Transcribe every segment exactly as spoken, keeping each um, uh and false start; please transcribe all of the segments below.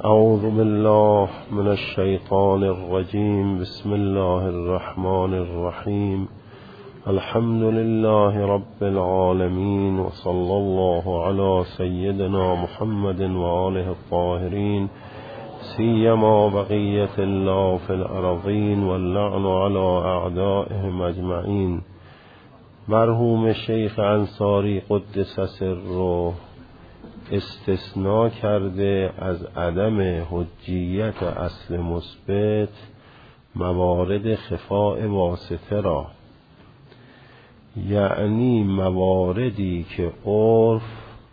اعوذ بالله من الشیطان الرجیم. بسم الله الرحمن الرحیم. الحمد لله رب العالمین و صلی الله علی سیدنا محمد و آله الطاهرین سیما بقیة الله فی الارضین واللعن علی اعدائهم اجمعین. مرحوم شیخ انصاری قدس سره استثناء کرده از عدم حجیت اصل مثبت موارد خفاء واسطه را، یعنی مواردی که عرف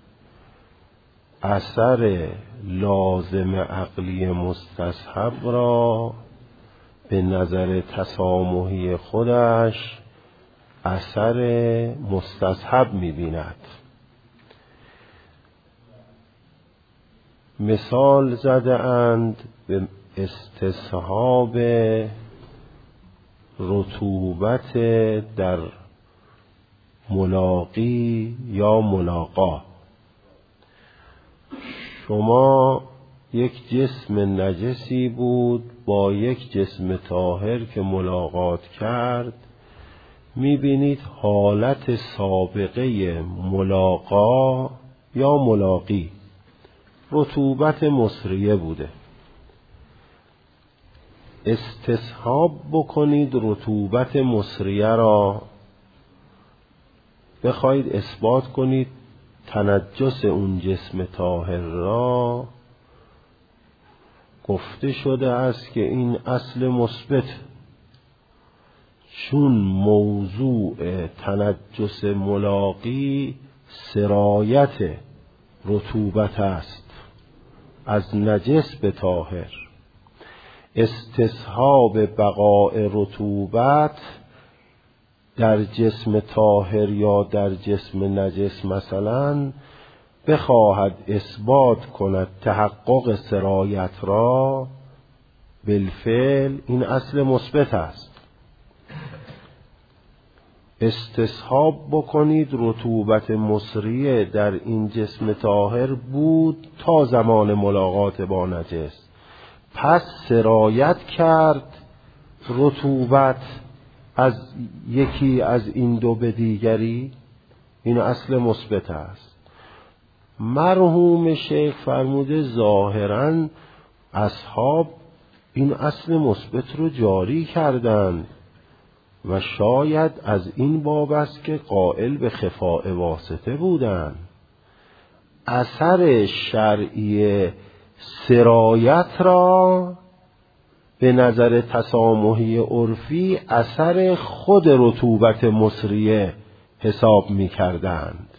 اثر لازم عقلی مستصحب را به نظر تسامحی خودش اثر مستصحب می‌بیند. مثال زده اند به استصحاب رطوبت در ملاقی یا ملاقا. شما یک جسم نجسی بود با یک جسم طاهر که ملاقات کرد، میبینید حالت سابقه ملاقا یا ملاقی رطوبت مصریه بوده. استصحاب بکنید رطوبت مصریه را، بخواید اثبات کنید تنجس اون جسم طاهر را. گفته شده است که این اصل مثبت، چون موضوع تنجس ملاقی سرایت رطوبت است از نجس به طاهر. استصحاب بقاء رطوبت در جسم طاهر یا در جسم نجس مثلا بخواهد اثبات کند تحقق سرایت را، بالفعل این اصل مثبت است. استصحاب بکنید رطوبت مصریه در این جسم طاهر بود تا زمان ملاقات با نجس، پس سرایت کرد رطوبت از یکی از این دو به دیگری، این اصل مثبت است. مرحوم شیخ فرموده ظاهراً اصحاب این اصل مثبت رو جاری کردند و شاید از این باب است که قائل به خفاء واسطه بودند. اثر شرعی سرایت را به نظر تسامحی عرفی اثر خود رطوبت مصریه حساب می کردند،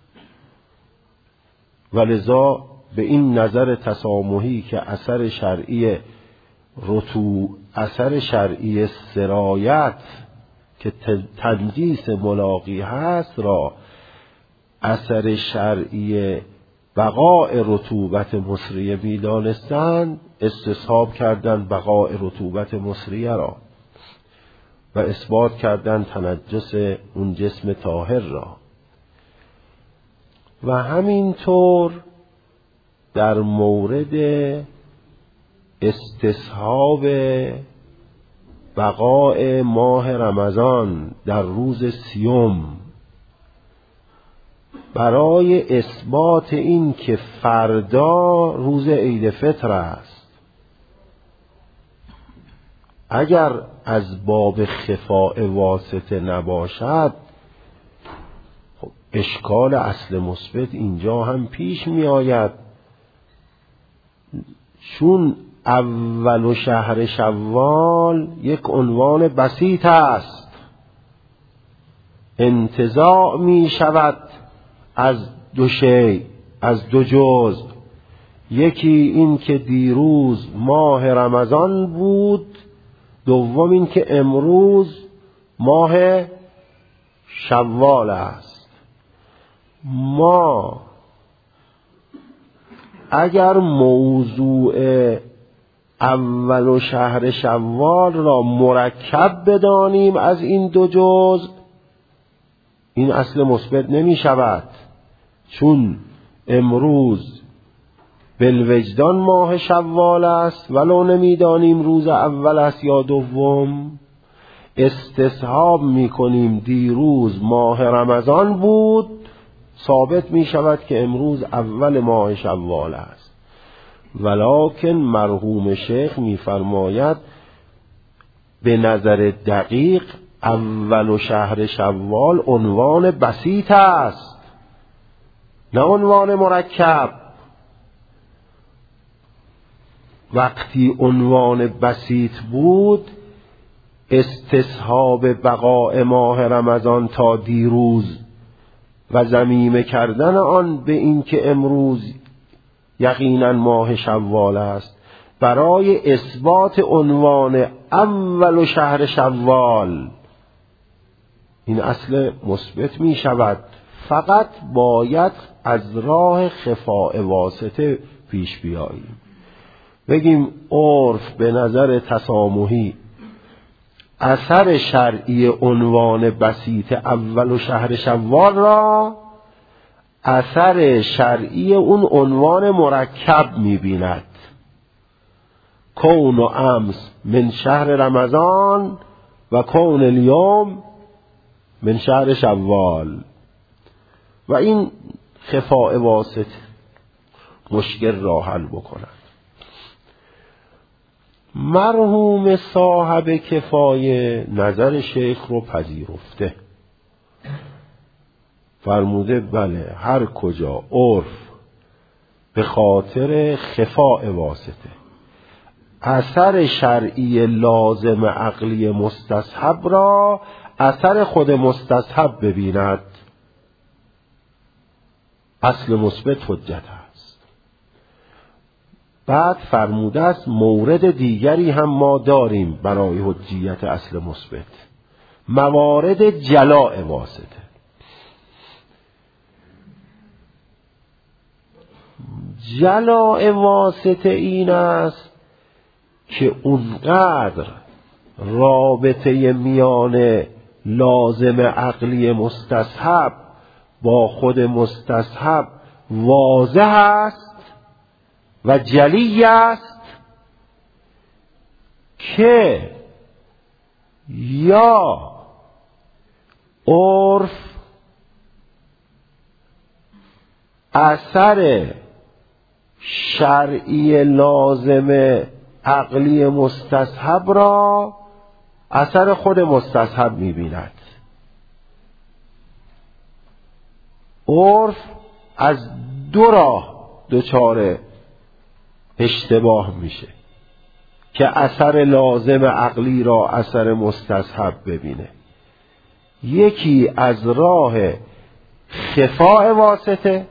ولذا به این نظر تسامحی که اثر شرعی رطو اثر شرعی سرایت که تنجیس ملاقی هست را اثر شرعی بقاء رطوبت مصریه می‌دانستند، استصحاب کردند بقاء رطوبت مصریه را و اثبات کردند تنجس اون جسم طاهر را. و همینطور در مورد استصحاب بقاء ماه رمضان در روز سیوم، برای اثبات این که فردا روز عید فطر است، اگر از باب خفاء واسطه نباشد، خب اشکال اصل مثبت اینجا هم پیش می آید. چون اول شهر شوال یک عنوان بسیط است، انتزاع می شود از دو شیء، از دو جزء. یکی این که دیروز ماه رمضان بود، دوم این که امروز ماه شوال است. ما اگر موضوع اول و شهر شوال را مرکب بدانیم از این دو جزء، این اصل مثبت نمی شود. چون امروز بالوجدان ماه شوال است ولو نمیدانیم روز اول است یا دوم. استصحاب میکنیم دیروز ماه رمضان بود، ثابت میشود که امروز اول ماه شوال است. ولکن مرحوم شیخ میفرماید به نظر دقیق اول شهر شوال عنوان بسیط است، نه عنوان مرکب. وقتی عنوان بسیط بود استصحاب بقاء ماه رمضان تا دیروز و ضمیمه کردن آن به این که امروز یقینا ماه شوال است برای اثبات عنوان اول شهر شوال، این اصل مثبت می شود. فقط باید از راه خفاء واسطه پیش بیاییم، بگیم عرف به نظر تسامحی اثر شرعی عنوان بسیط اول شهر شوال را اثر شرعی اون عنوان مرکب می بیند. کون و امس من شهر رمضان و کون الیوم من شهر شوال. و این خفاء واسط مشکل را حل بکند. مرحوم صاحب کفایه نظر شیخ رو پذیرفته، فرموده بله هر کجا عرف به خاطر خفاء واسطه اثر شرعی لازم عقلی مستصحب را اثر خود مستصحب ببیند، اصل مثبت حجت است. بعد فرموده است مورد دیگری هم ما داریم برای حجیت اصل مثبت، موارد جلاء واسطه. جلاء واسطه این است که اونقدر رابطه میان لازم عقلی مستصحب با خود مستصحب واضح است و جلی است که یا عرف اثر شرعی لازم عقلی مستصحب را اثر خود مستصحب می‌بیند. عرف از دو راه دچار اشتباه میشه که اثر لازم عقلی را اثر مستصحب ببینه. یکی از راه خفاء واسطه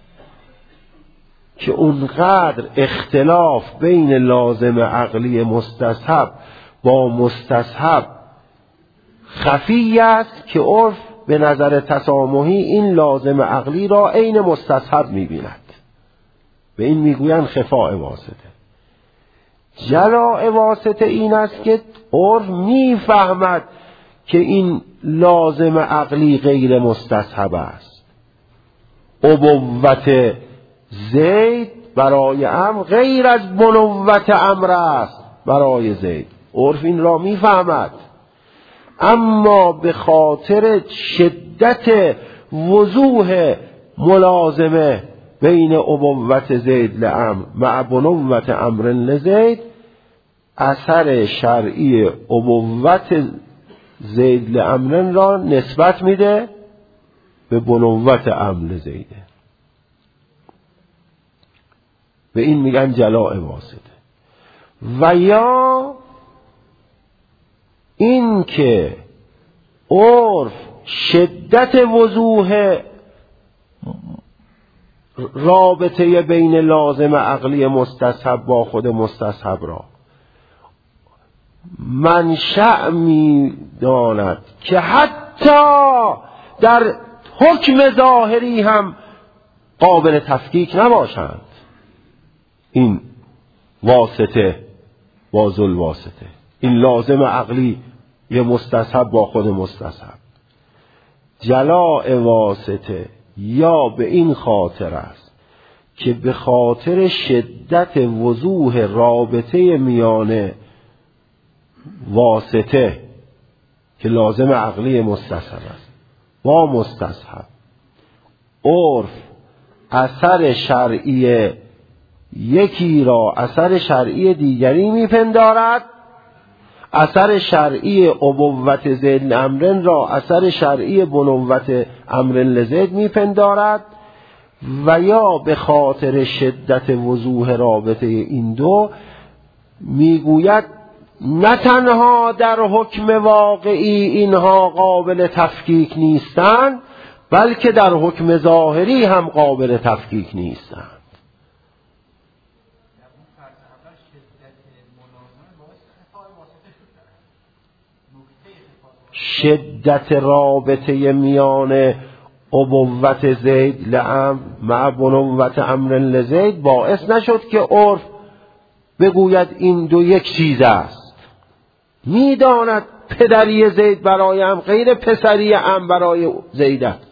که اونقدر اختلاف بین لازم عقلی مستصحب با مستصحب خفی است که عرف به نظر تسامحی این لازم عقلی را عین مستصحب می‌بیند، به این میگویند خفاء واسطه. جلاء واسطه این است که عرف میفهمد که این لازم عقلی غیر مستصحب است. ابوت زید برای امر غیر از بنوت امر است برای زید، عرف این را میفهمد، اما به خاطر شدت وضوح ملازمه بین ابوت زید لامر مع بنوت امر لزید اثر شرعی ابوت زید لامر را نسبت میده به بنوت امر لزیده. به این میگن جلاء واسطه. و یا این که عرف شدت وضوح رابطه بین لازم عقلی مستصحب با خود مستصحب را منشأ می داند که حتی در حکم ظاهری هم قابل تفکیک نباشند. این واسطه با ذل واسطه، این لازم عقلی یه مستصحب با خود مستصحب. جلاء واسطه یا به این خاطر است که به خاطر شدت وضوح رابطه میان واسطه که لازم عقلی مستصحب است با مستصحب، عرف اثر شرعی یکی را اثر شرعی دیگری میپندارد، اثر شرعی ابوت زید امرن را اثر شرعی بنوت امر لزید میپندارد، و یا به خاطر شدت وضوح رابطه این دو میگوید نه تنها در حکم واقعی اینها قابل تفکیک نیستند، بلکه در حکم ظاهری هم قابل تفکیک نیستند. شدت رابطه میان ابوت زید لعم مع بنوت امر لزید باعث نشد که عرف بگوید این دو یک چیز است. میداند پدری زید برای ام غیر پسری ام برای زید است،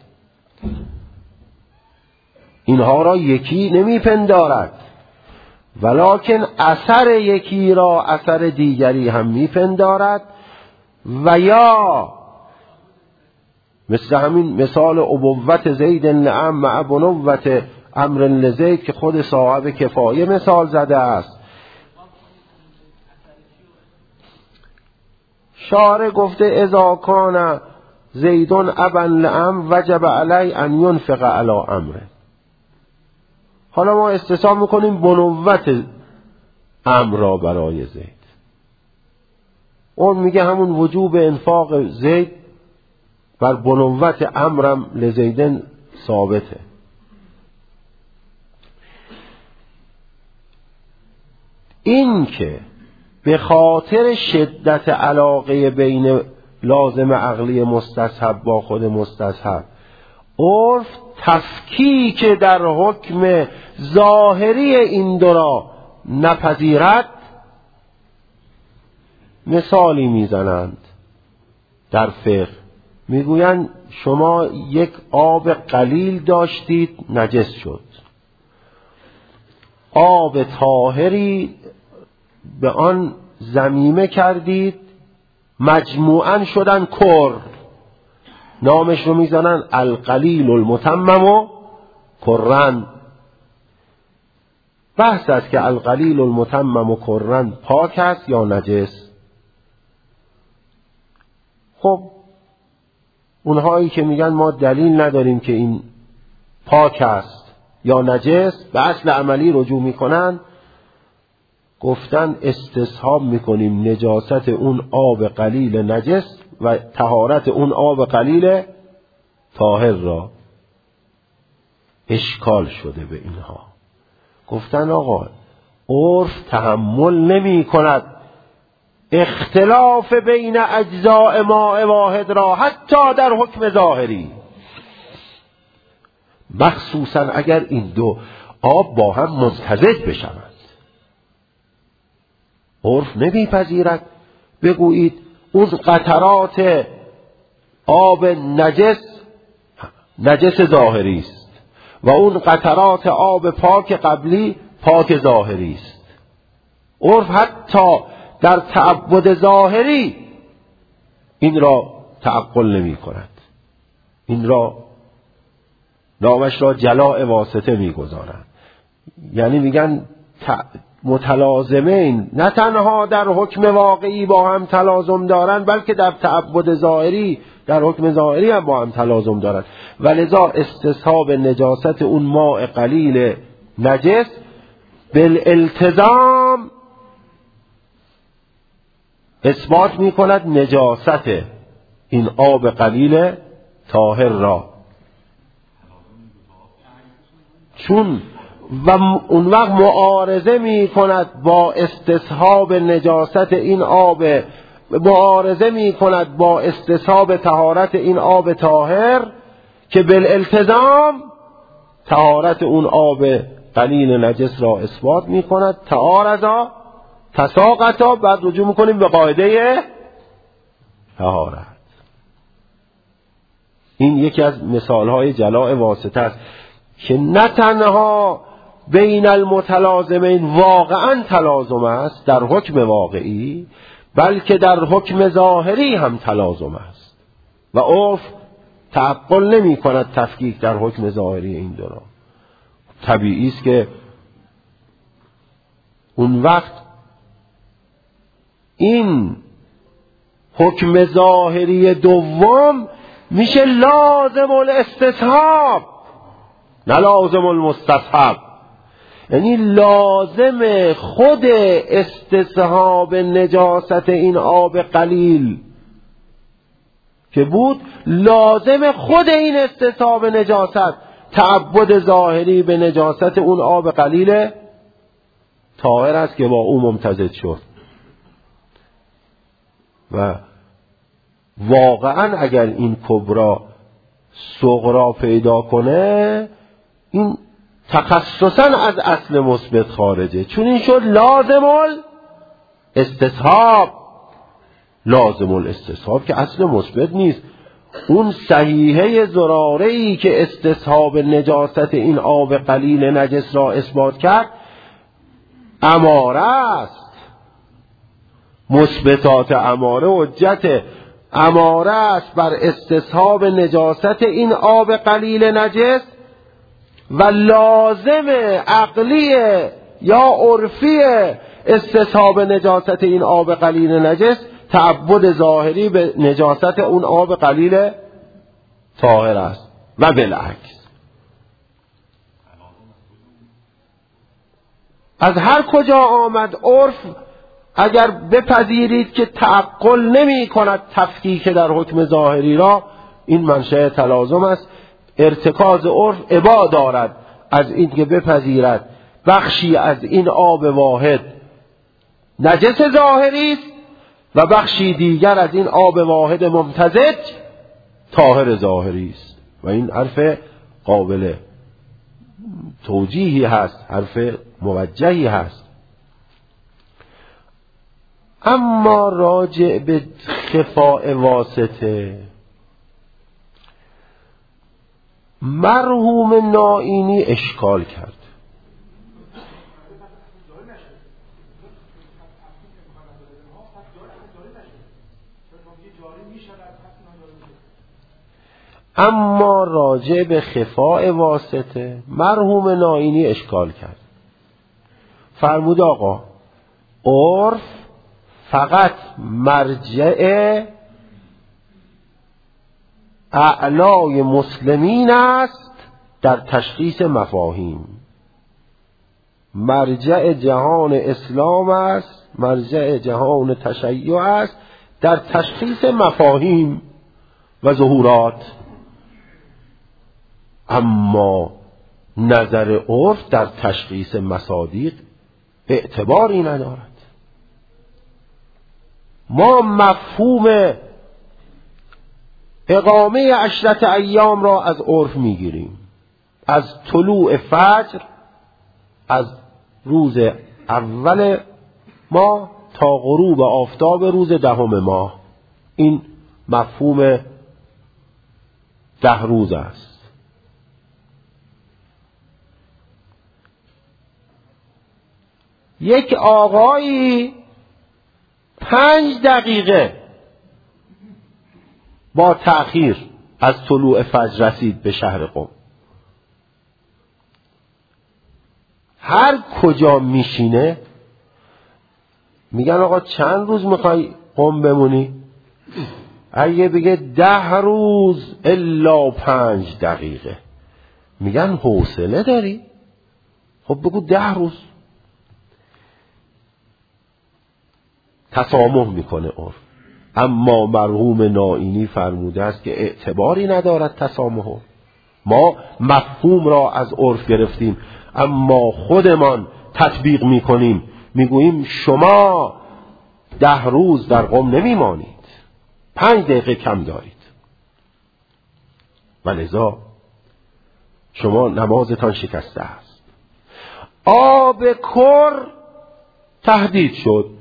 اینها را یکی نمیپندارد، ولکن اثر یکی را اثر دیگری هم میپندارد. و یا مثل همین مثال ابوت زید لعم مع بنوت امر لزید که خود صاحب کفایه مثال زده است. شارع گفته اذا کان زیدون ابا لعم وجب علی ان ینفق علی امره. حالا ما استثناء میکنیم بنوت امر را برای زید، اون میگه همون وجوب انفاق زید بر بنوت امرم لزیدن ثابته. این که به خاطر شدت علاقه بین لازم عقلی مستصحب با خود مستصحب عرف تفکیک در حکم ظاهری این دو را نپذیرد، مثالی میزنند در فقه، میگویند شما یک آب قلیل داشتید نجس شد، آب طاهری به آن ضمیمه کردید مجموعاً شدن کر، نامش رو میزنن القلیل المتمم و کرن. بحث است که القلیل المتمم و کرن پاک است یا نجس. خب اونهایی که میگن ما دلیل نداریم که این پاک است یا نجس به اصل عملی رجوع میکنن، گفتن استصحاب میکنیم نجاست اون آب قلیل نجس و طهارت اون آب قلیل طاهر را. اشکال شده به اینها، گفتن آقا عرف تحمل نمی کند اختلاف بین اجزاء ماء واحد را حتی در حکم ظاهری، مخصوصا اگر این دو آب با هم ممتزج بشوند. عرف نمیپذیرد بگویید اون قطرات آب نجس نجس ظاهری است و اون قطرات آب پاک قبلی پاک ظاهری است. عرف حتی در تعبد ظاهری این را تعقل نمی کند، این را نامش را جلاء واسطه می گذارند. یعنی میگن متلازمین نه تنها در حکم واقعی با هم تلازم دارند، بلکه در تعبد ظاهری در حکم ظاهری هم با هم تلازم دارند. ولذا استصحاب نجاست اون ماء قلیل نجس بالالتزام اثبات می کند نجاست این آب قلیل طاهر را، چون و اون وقت معارضه می کند با استصحاب نجاست این آب، معارضه می کند با استصحاب طهارت این آب طاهر که بالالتزام طهارت اون آب قلیل نجس را اثبات می کند. تعارضا تساقطا، بعد رجوع می کنیم به قاعده طهارت. این یکی از مثالهای جلاء واسطه است که نه تنها بین المتلازمین واقعا تلازم است در حکم واقعی، بلکه در حکم ظاهری هم تلازم است و عرف تعقل نمی کند تفکیک در حکم ظاهری این دو را. طبیعی است که اون وقت این حکم ظاهری دوم میشه لازم الاستصحاب نه لازم المستصحب، یعنی لازم خود استصحاب نجاست این آب قلیل که بود، لازم خود این استصحاب نجاست تعبد ظاهری به نجاست اون آب قلیل طاهر است که با او ممتزج شد. و واقعا اگر این کبرا صغرا پیدا کنه، این تخصصا از اصل مثبت خارجه، چون این شد لازم الاستصحاب. لازم الاستصحاب که اصل مثبت نیست. اون صحیحه زراره‌ای که استصحاب نجاست این آب قلیل نجس را اثبات کرد اماره است. مثبتات اماره حجت اماره است بر استصحاب نجاست این آب قلیل نجس، و لازم عقلی یا عرفی استصحاب نجاست این آب قلیل نجس تعبد ظاهری به نجاست اون آب قلیل طاهر است و بالعکس. از هر کجا آمد عرف اگر بپذیرید که تعقل نمی کند تفکیک در حکم ظاهری را، این منشأ تلازم است. ارتکاز عرف ابا دارد از این که بپذیرد بخشی از این آب واحد نجس ظاهری است و بخشی دیگر از این آب واحد ممتزج طاهر ظاهری است، و این حرف قابل توجیهی هست، حرف موجهی هست. اما راجع به خفاء واسطه، مرحوم نائینی اشکال کرد. اما راجع به خفاء واسطه مرحوم نائینی اشکال کرد. فرمود آقا عرف فقط مرجع اعلای مسلمین است در تشخیص مفاهیم. مرجع جهان اسلام است، مرجع جهان تشیع است در تشخیص مفاهیم و ظهورات. اما نظر عرف در تشخیص مصادیق اعتباری ندارد. ما مفهوم اقامه عشرت ایام را از عرف میگیریم، از طلوع فجر، از روز اول ماه تا غروب آفتاب روز دهم ماه. این مفهوم ده روز است. یک آقایی پنج دقیقه با تأخیر از طلوع فجر رسید به شهر قم. هر کجا میشینه میگن آقا چند روز میخوای قم بمونی؟ اگه بگه ده روز الا پنج دقیقه میگن حوصله داری؟ خب بگو ده روز. تسامح میکنه عرف. اما مرحوم نائینی فرموده است که اعتباری ندارد تسامح. ما مفهوم را از عرف گرفتیم اما خودمان تطبیق میکنیم، میگوییم شما ده روز در قم نمیمانید، پنج دقیقه کم دارید و لذا شما نمازتان شکسته است. آب کر تهدید شد.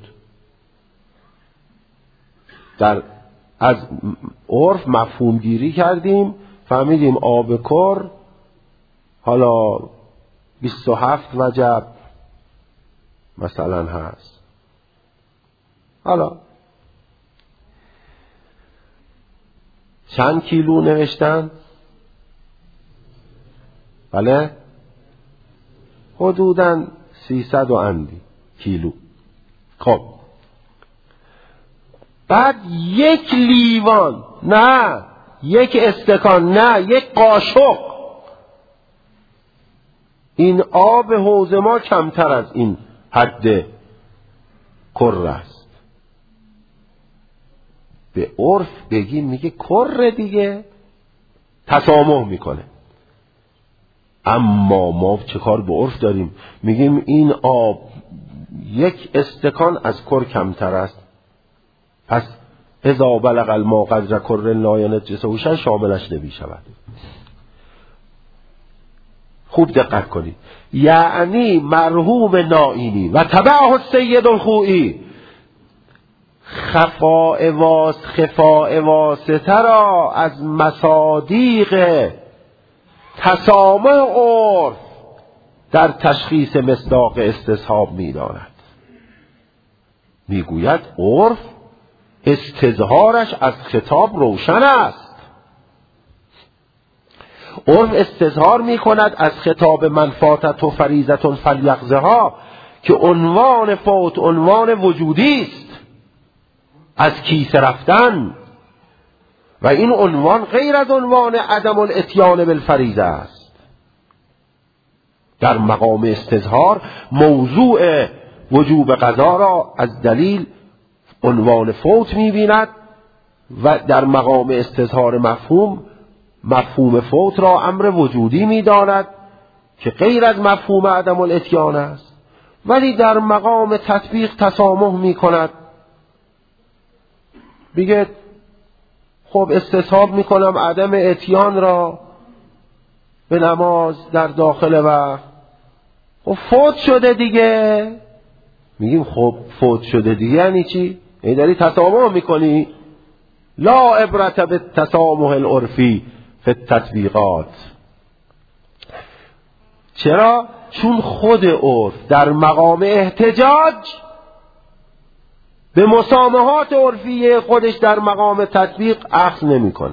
در از عرف مفهوم گیری کردیم، فهمیدیم آب کر حالا بیست و هفت وجب مثلا هست. حالا چند کیلو نوشتن؟ بله حدوداً سیصد و اندی کیلو. خب بعد یک لیوان، نه یک استکان، نه یک قاشق، این آب حوض ما کمتر از این حد کر است. به عرف بگیم میگه کر دیگه، تسامح میکنه. اما ما چه کار به عرف داریم؟ میگیم این آب یک استکان از کر کمتر است، پس اذا بلغ الماء قدر کر لا ینجسه شاملش نمی شود. خوب دقت کنید. یعنی مرحوم نائینی و تبعه السید الخوئی خفاء واس خفاء واسطه را از مصادیق تسامح عرف در تشخیص مصداق استصحاب می داند. می گوید عرف استظهارش از خطاب روشن است. عرف استظهار می کند از خطاب من فاتت و فریضة فلیقضها که عنوان فوت عنوان وجودی است، از کیسه رفتن، و این عنوان غیر از عنوان عدم الاتیان بالفریضه است. در مقام استظهار موضوع وجوب قضا را از دلیل عنوان فوت می‌بیند و در مقام استظهار مفهوم مفهوم فوت را امر وجودی می‌داند که غیر از مفهوم عدم الاتیان است، ولی در مقام تطبیق تسامح می‌کند. میگه خب استصحاب میکنم عدم اتیان را به نماز در داخل وقت. خب فوت شده دیگه. میگیم خب فوت شده دیگه یعنی چی؟ یعنی داری تسامح میکنی؟ لا عبرت بالتسامح العرفی فی التطبیقات. چرا؟ چون خود عرف در مقام احتجاج به مسامحات عرفیه خودش در مقام تطبیق اخذ نمیکنه.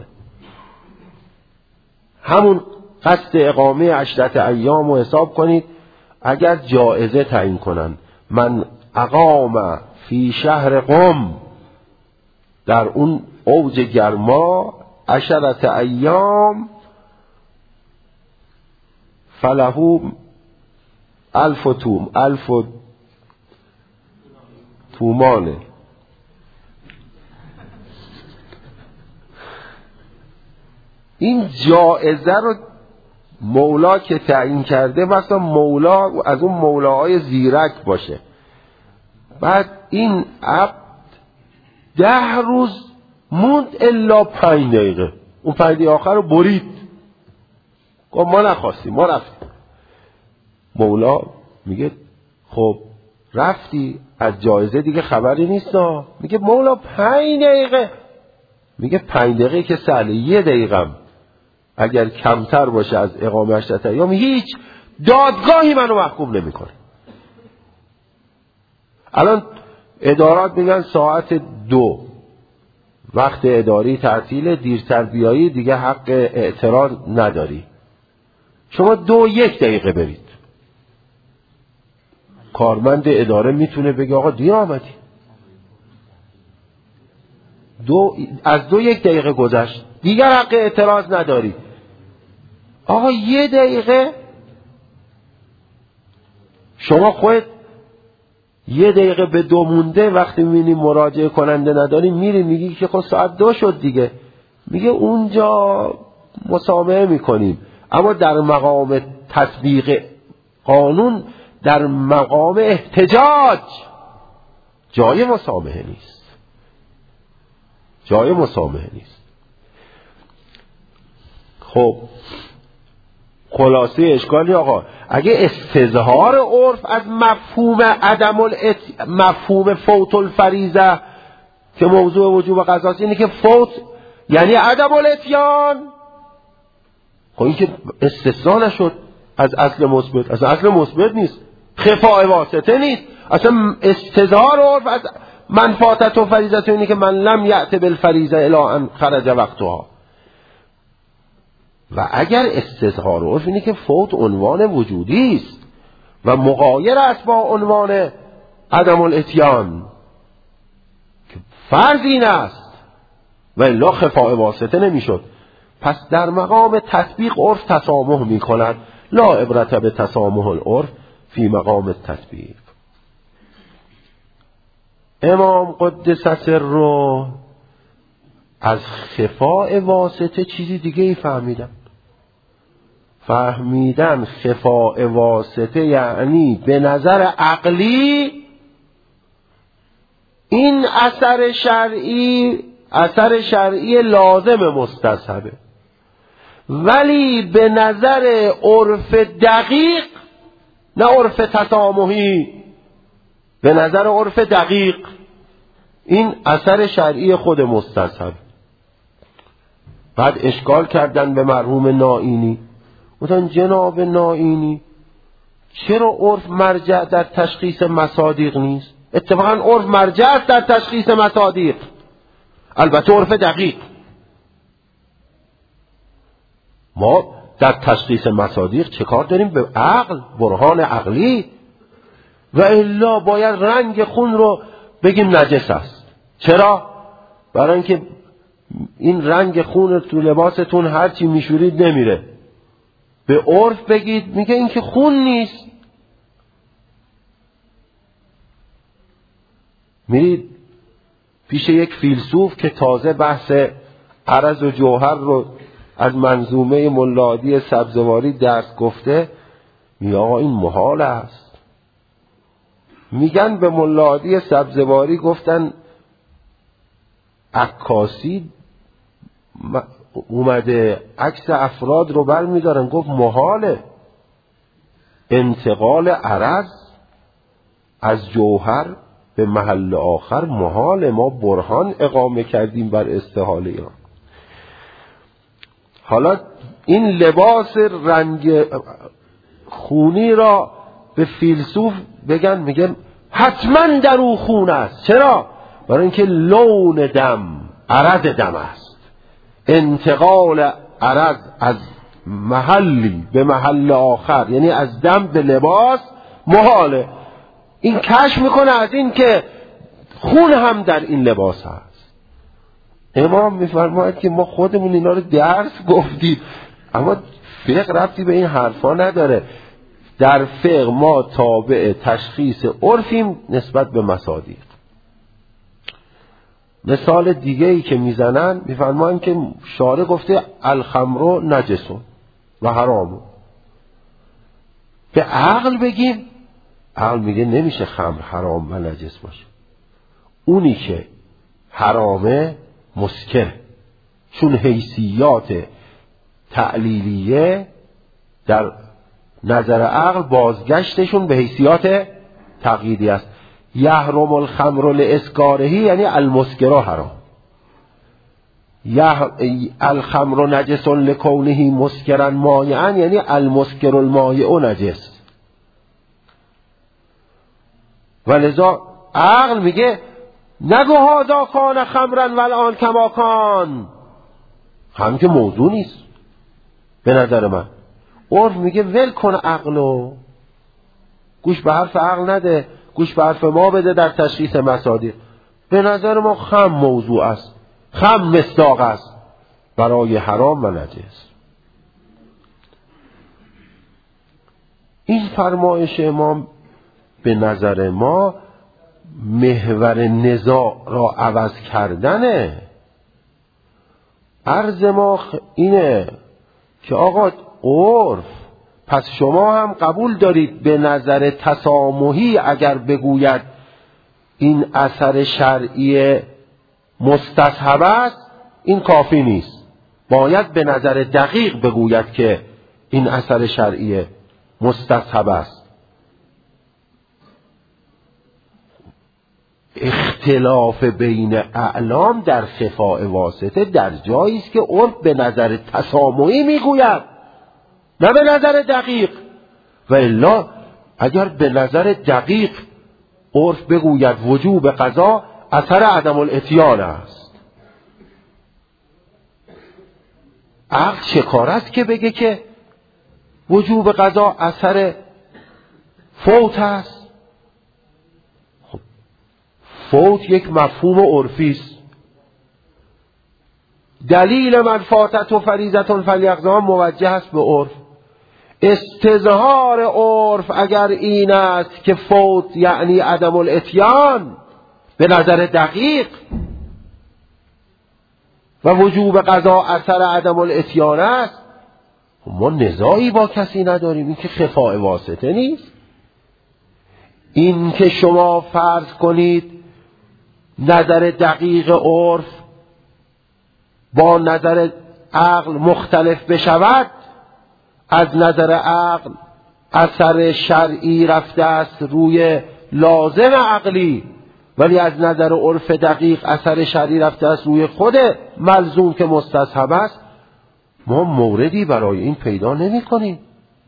همون قصد اقامه عشرت ایام رو حساب کنید. اگر جائزه تعیین کنن من اقام فی شهر قم، در اون اوج گرما عشرت ایام، فلهو الف و توم الف و تومانه. این جائزه رو مولا که تعیین کرده مثلا مولا از اون مولاهای زیرک باشه، بعد این عبد ده روز موند الا پنج دقیقه، اون پنج دقیقه آخر رو برید، گفت ما نخواستیم ما رفتیم. مولا میگه خب رفتی از جایزه دیگه خبری نیست ها. میگه مولا پنج دقیقه. میگه پنج دقیقه که سهله، یه دقیقه اگر کمتر باشه از اقامه عشرت ایام هیچ دادگاهی منو محکوم نمیکنه. الان ادارات میگن ساعت دو وقت اداری تعطیل، دیرتر بیایی دیگه حق اعتراض نداری. شما دو یک دقیقه برید، کارمند اداره میتونه بگه آقا دیر آمدی، دو از دو یک دقیقه گذشت دیگر حق اعتراض نداری. آقا یه دقیقه شما خود یه دقیقه به دو مونده وقتی میبینی مراجعه کننده نداری میری میگی که خب ساعت دو شد دیگه. میگه اونجا مسامحه میکنیم، اما در مقام تطبیق قانون در مقام احتجاج جای مسامحه نیست، جای مسامحه نیست. خب خلاصه اشکالی آقا اگه استظهار عرف از مفهوم عدم الات... مفهوم فوت الفریضه که موضوع وجوب قضاست اینه که فوت یعنی عدم الاتیان، خب این که استثناء نشد. از اصل مثبت، از اصل مثبت نیست، خفاء واسطه نیست، اصلا استظهار عرف از من فاتت و فریضت اینه که من لم یأت بالفریضه الی ان خرج وقتها. و اگر استظهار عرف اینه که فوت عنوان وجودی است و مغایر است با عنوان عدم الاتیان که فرض این است و الا خفاء واسطه نمیشد. پس در مقام تطبیق عرف تسامح می کند، لا عبرت به تسامح العرف فی مقام التطبیق. امام قدس سره از خفاء واسطه چیزی دیگه ای فهمیدن. فهمیدن خفاء واسطه یعنی به نظر عقلی این اثر شرعی اثر شرعی لازم مستصحبه، ولی به نظر عرف دقیق، نه عرف تسامحی، به نظر عرف دقیق این اثر شرعی خود مستصحب. بعد اشکال کردن به مرحوم نائینی، گفتن جناب نائینی چرا عرف مرجع در تشخیص مصادیق نیست؟ اتفاقا عرف مرجع است در تشخیص مصادیق، البته عرف دقیق. ما در تشخیص مصادیق چه کار داریم؟ به عقل، برهان عقلی. و الا باید رنگ خون رو بگیم نجس است. چرا؟ برای اینکه این رنگ خون تو لباستون هرچی میشورید نمیره. به عرف بگید میگه این که خون نیست. میرید پیش یک فیلسوف که تازه بحث عرض و جوهر رو از منظومه ملادی سبزواری درس گفته، میگه آقا این محال است. میگن به ملادی سبزواری گفتن عکاسی اومده عکس افراد رو بر میدارن، گفت محاله انتقال عرض از جوهر به محل آخر، محاله. ما برهان اقامه کردیم بر استحاله ایران. حالا این لباس رنگ خونی را به فیلسوف بگن، میگن حتما در او خون است. چرا؟ برای اینکه لون دم عرض دم است. انتقال عرض از محلی به محل آخر، یعنی از دم به لباس، محاله. این کشف میکنه از این که خون هم در این لباس هست. امام میفرماید که ما خودمون اینا رو درس گفتیم، اما فقه ربطی به این حرفا نداره. در فقه ما تابع تشخیص عرفیم نسبت به مصادیق. مثال دیگه ای که میزنن، میفرمایند که شارع گفته الخمر نجسون و حرامون. به عقل بگیم، عقل میگه نمیشه خمر حرام و نجس باشه. اونی که حرامه مسکر، چون حیثیات تعلیلیه در نظر عقل بازگشتشون به حیثیات تقییدی است. یحرم الخمر لاسکارهی یعنی المسکر حرام، الخمر نجس لکونه مسکرا مایعا یعنی المسکر المایع نجس. ولذا عقل میگه نگو هذا کان خمرا والآن کما کان، هم که موضوع نیست به نظر من. عرف میگه ول کن عقلو، گوش به حرف عقل نده، گوش به حرف ما بده در تشخیص مصادیق. به نظر ما خم موضوع است، خم مصداق است برای حرام و نجس. این فرمایش امام به نظر ما محور نزاع را عوض کردنه. عرض ما اینه که آقا عرف، پس شما هم قبول دارید به نظر تسامحی اگر بگوید این اثر شرعی مستصحب است، این کافی نیست، باید به نظر دقیق بگوید که این اثر شرعی مستصحب است. اختلاف بین اعلام در خفاء واسطه در جایی است که عرف به نظر تسامحی میگوید، نه به نظر دقیق. و الا اگر به نظر دقیق عرف بگوید وجوب قضا اثر عدم الاتیان است، عقل چه کار است که بگه که وجوب قضا اثر فوت است؟ خب فوت یک مفهوم عرفی است. دلیل من فاتت و فریضة فلیقضیها موجه است به عرف. استظهار عرف اگر این است که فوت یعنی عدم الاتیان به نظر دقیق و وجوب قضا اثر عدم الاتیان است، ما نزاعی با کسی نداریم. این که خفاء واسطه نیست. این که شما فرض کنید نظر دقیق عرف با نظر عقل مختلف بشود، از نظر عقل اثر شرعی رفته است روی لازم عقلی، ولی از نظر عرف دقیق اثر شرعی رفته است روی خود ملزوم که مستصحب است. ما موردی برای این پیدا نمی کنیم.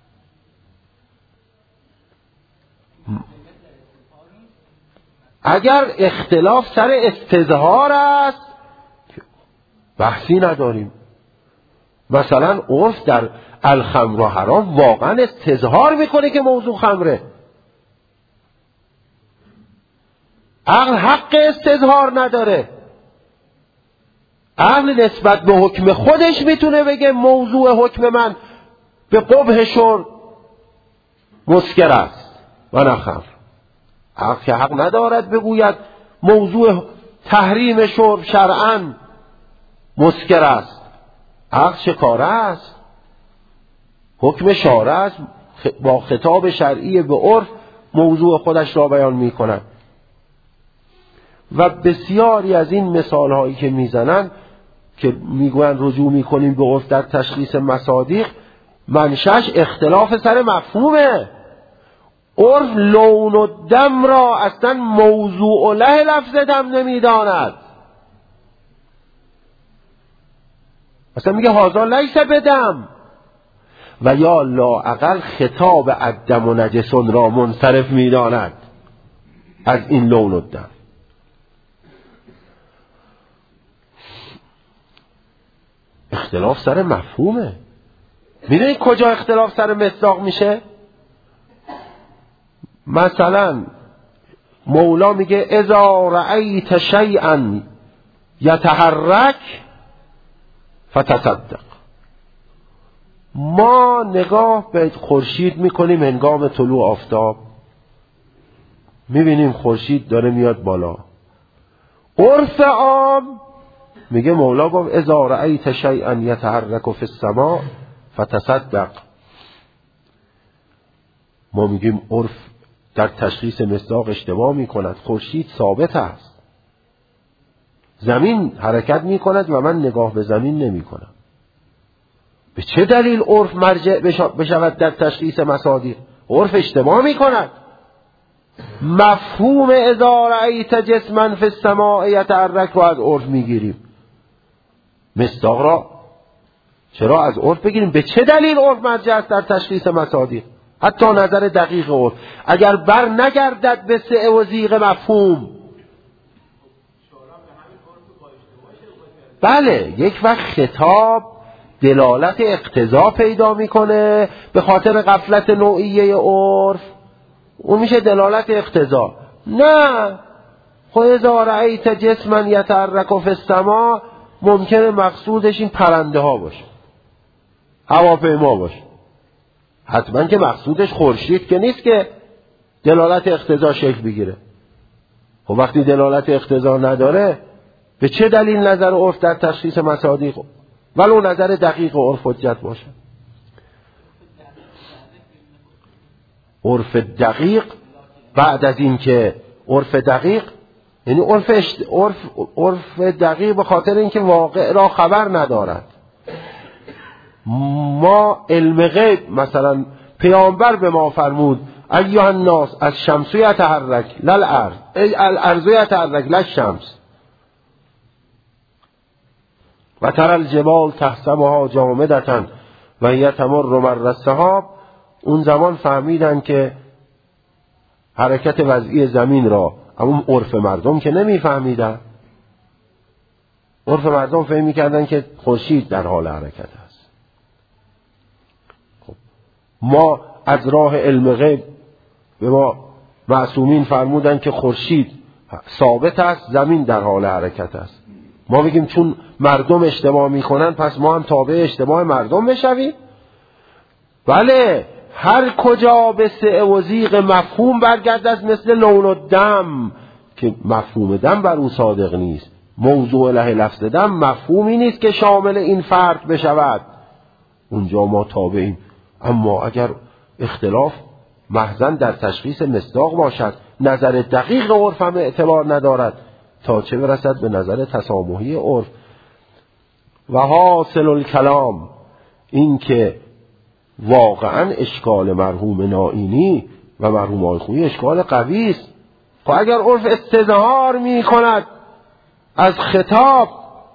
اگر اختلاف سر استظهار است بحثی نداریم. مثلا عرف در الخمر و حرام واقعا استظهار میکنه که موضوع خمره، عقل حق استظهار نداره. عقل نسبت به حکم خودش میتونه بگه موضوع حکم من به قبح شرب مسکر است و نه خمر. عقل که حق ندارد بگوید موضوع تحریم شرب شرعاً مسکر است. عقل چه کاره است؟ حکم شارع است، با خطاب شرعی به عرف موضوع خودش را بیان می کند. و بسیاری از این مثال هایی که میزنن که میگوین رجوع میکنیم به عرف در تشخیص مصادیق، منشأش اختلاف سر مفهومه. عرف لون و دم را اصلا موضوع له لفظ دم نمیداند، اصلا میگه هازا لیس بدم، و یا لااقل خطاب الدم و نجسون را منصرف میداند از این لون و دم. اختلاف سر مفهومه. میدونی کجا اختلاف سر مصداق میشه؟ مثلا مولا میگه اذا رأیت شیئا یتحرک فتصدق. ما نگاه به خورشید میکنیم هنگام طلوع آفتاب، میبینیم خورشید داره میاد بالا. عرف عام میگه مولا گفت اذا رأیت شیئا یتحرک فی السماء فتصدق. ما میگیم عرف در تشخیص مصداق اشتباه میکند. خورشید ثابت است، زمین حرکت میکند و من نگاه به زمین نمیکنم. به چه دلیل عرف مرجع بشود در تشخیص مصادیق؟ عرف اشتباه میکند. مفهوم اذا رأیت جسما فی السماء یتحرک رو از عرف میگیریم، مصداق را چرا از عرف بگیریم؟ به چه دلیل عرف مرجع است در تشخیص مصادیق؟ حتی نظر دقیق عرف اگر بر نگردد به سعه و زیغ مفهوم، بله یک وقت خطاب دلالت اقتضا پیدا میکنه به خاطر غفلت نوعیه عرف، اون میشه دلالت اقتضا. نه، خود اذا رأیت جسما یتحرک فی السماء ممکنه مقصودش این پرنده ها باشه، هواپیما باشه. حتما که مقصودش خورشید که نیست که دلالت اقتضا شکل بگیره. خب وقتی دلالت اقتضا نداره به چه دلیل نظر عرف در تشخیص مصادیق ولو نظر دقیق عرف حجت باشه؟ عرف دقیق بعد از این که عرف دقیق یعنی عرف, اشت... عرف... عرف دقیق به خاطر اینکه واقع را خبر ندارد. ما علم غیب مثلا پیامبر به ما فرمود ایها الناس از شمس یتحرک للارض ای الارض یتحرک للشمس و ترى الجبال تحسبها جامدة و هي تمر مر السحاب. اون زمان فهمیدن که حرکت وضعی زمین را، اما عرف مردم که نمیفهمیدن. عرف مردم فهم می‌کردن که خورشید در حال حرکت است. خب ما از راه علم غیب به ما معصومین فرمودن که خورشید ثابت است، زمین در حال حرکت است. ما بگیم چون مردم اشتباه میکنن پس ما هم تابع اشتباه مردم بشویم؟ بله، هر کجا به سعه و زیغ مفهوم برگردد مثل لون و دم که مفهوم دم بر او صادق نیست، موضوع له لفظ دم مفهومی نیست که شامل این فرد بشود، اونجا ما تابعیم. اما اگر اختلاف محضاً در تشخیص مصداق باشد، نظر دقیق عرف هم اعتبار ندارد، تا چه برسد به نظر تسامحی عرف. و حاصل الکلام این که واقعا اشکال مرحوم نائینی و مرحوم آیخویی اشکال قوی است. خب اگر عرف استظهار می کند از خطاب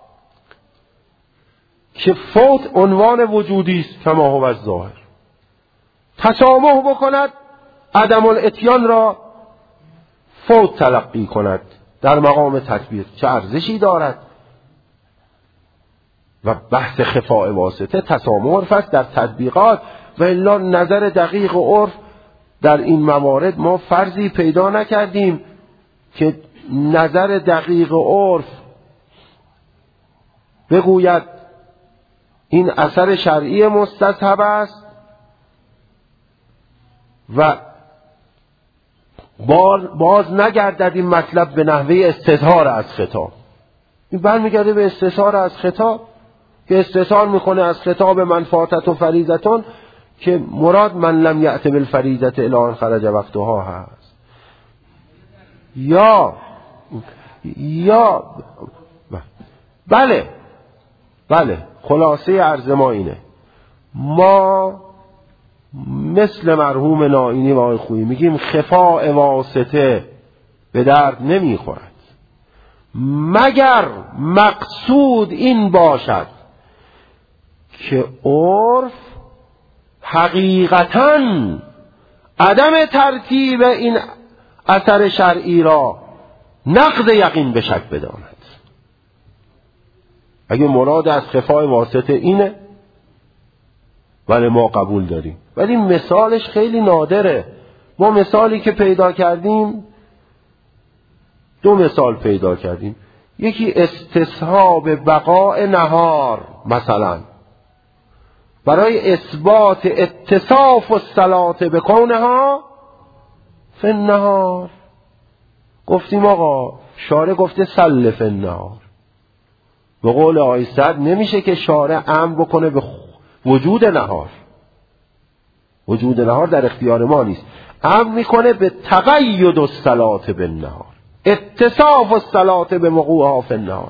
که فوت عنوان وجودی است کما هو الظاهر، تسامح بکند عدم الاتیان را فوت تلقی کند در مقام تطبیق، چه ارزشی دارد؟ و بحث خفاء واسطه تسامح عرف است در تطبیقات، و الا نظر دقیق عرف در این موارد ما فرضی پیدا نکردیم که نظر دقیق عرف بگوید این اثر شرعی مستصحب است و باز نگردد این مطلب به نحوه استظهار از خطاب. این برمیگرده به استظهار از خطاب که استظهار میکنه از خطاب من فاتت و فریضتون که مراد من لم یأت بالفریضة الی ان خرج وقتها هست. یا یا بله بله خلاصه عرض ما اینه، ما مثل مرحوم نائینی و آیخویی میگیم خفاء واسطه به درد نمیخورد مگر مقصود این باشد که عرف حقیقتاً عدم ترتیب این اثر شرعی را نقض یقین به شک بداند. اگه مراد از خفاء واسطه اینه ولی ما قبول داریم، ولی مثالش خیلی نادره. ما مثالی که پیدا کردیم دو مثال پیدا کردیم، یکی استصحاب بقاء نهار مثلا برای اثبات اتصاف الصلاة بکونها فی النهار. گفتیم آقا شارع گفته صل فی النهار، به قول آقای سعد نمیشه که شارع امر بکنه به وجود نهار، وجود نهار در اختیار ما نیست، امر میکنه به تقید الصلاة بالنهار، اتصاف الصلاة بوقوعها فی النهار.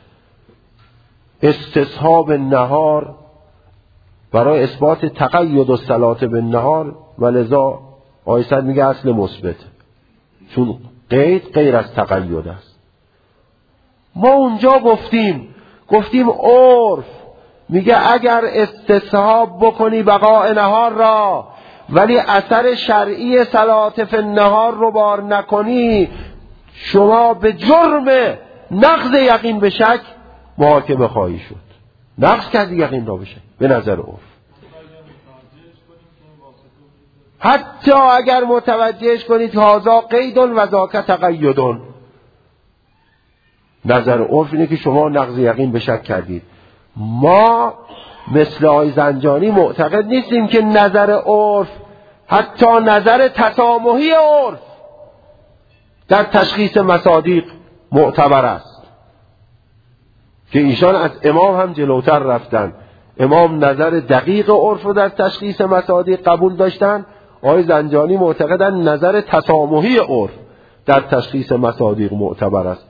استصحاب النهار برای اثبات تقید الصلاة بالنهار، ولذا آقای سعد میگه اصل مثبت، چون قید غیر از تقید است. ما اونجا گفتیم گفتیم عرف میگه اگر استصحاب بکنی بقاء نهار را ولی اثر شرعی صلاة فی النهار رو بار نکنی، شما به جرم نقض یقین به شک محاکمه خواهی شد. نقض کردی یقین را بشه به نظر عرف. حتی اگر متوجهش کنید هذا قید و ذاک تقید، نظر عرف اینه که شما نقض یقین به شک کردید. ما مثل آقای زنجانی معتقد نیستیم که نظر عرف، حتی نظر تسامحی عرف در تشخیص مصادیق معتبر است، که ایشان از امام هم جلوتر رفتن. امام نظر دقیق عرف رو در تشخیص مصادیق قبول داشتن، آقای زنجانی معتقدن نظر تسامحی عرف در تشخیص مصادیق معتبر است.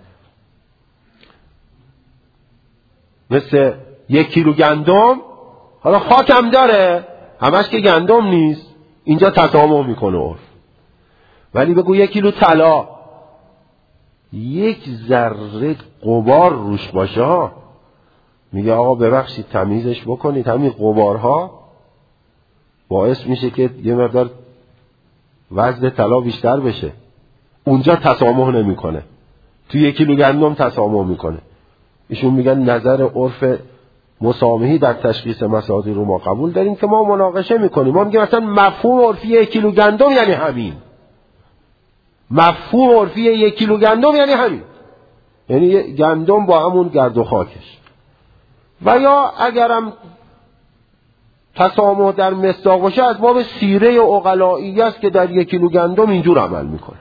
مثل یک کیلو گندم، حالا خاکم داره همش که گندم نیست، اینجا تسامح میکنه عرف. ولی بگو یک کیلو طلا، یک ذره غبار روش باشه، میگه آقا ببخشید تمیزش بکنید، همین غبارها باعث میشه که یه مقدار وزن طلا بیشتر بشه. اونجا تسامح نمیکنه، تو یک کیلو گندم تسامح میکنه. ایشون میگن نظر عرف مسامحی در تشخیص مصادیق رو ما قبول داریم که ما مناقشه میکنیم. ما میگیم مثلا مفهوم عرفی یک کیلو گندم یعنی همین، مفهوم عرفی یک کیلو گندم یعنی همین، یعنی گندم با همون گرد و خاکش. و یا اگرم تسامح در مصداق باشه از باب سیره عقلایی است که در یک کیلو گندم اینجور عمل میکنه.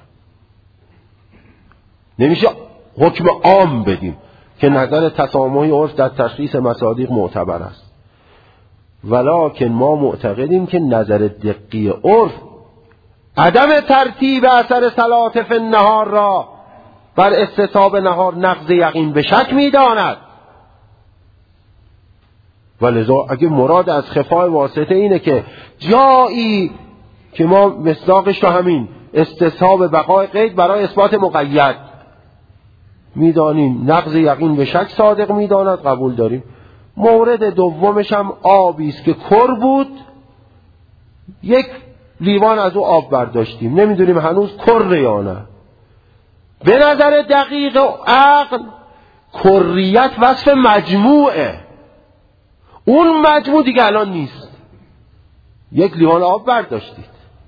نمیشه حکم عام بدیم که نظر تسامحی عرف در تشخیص مصادیق معتبر است، ولکن ما معتقدیم که نظر دقی عرف عدم ترتیب اثر صلات فی النهار را بر استصحاب نهار نقض یقین به شک میداند. ولذا اگه مراد از خفای واسطه اینه که جایی که ما مصداقش رو همین استصحاب بقای قید برای اثبات مقید میدانیم، نقض یقین به شک صادق میداند، قبول داریم. مورد دومش هم آبی است که کر بود، یک لیوان از او آب برداشتیم، نمیدونیم هنوز کره یا نه. به نظر دقیق عقل کریت وصف مجموعه، اون مجموع دیگه الان نیست. یک لیوان آب برداشتید،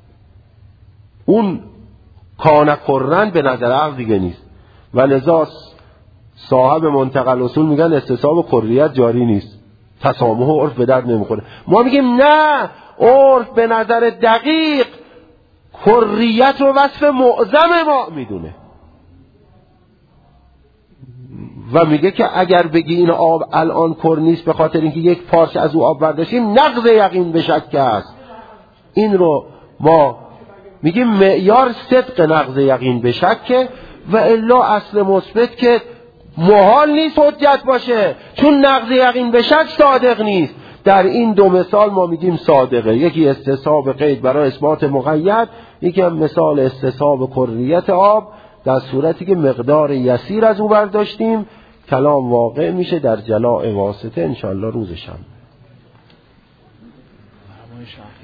اون کان کرن به نظر عقل دیگه نیست. ولذا صاحب منتقل اصول میگن استصحاب کریت جاری نیست، تسامح و عرف به درد نمیخوره. ما میگیم نه، عرف به نظر دقیق کریت رو وصف معظم ما میدونه و میگه که اگر بگی این آب الان کر نیست به خاطر اینکه یک پارچه از او آب برداشتیم، نقض یقین به شک است. این رو ما میگیم معیار صدق نقض یقین به شک، و الا اصل مثبت که محال نیست حجت باشه، چون نقض یقین به شک صادق نیست. در این دو مثال ما میگیم صادقه، یکی استصحاب قید برای اثبات مقید، یکی هم مثال استصحاب کریت آب در صورتی که مقدار یسیر از او برداشتیم. کلام واقع میشه در جلاء واسطه انشاءالله روز شنبه.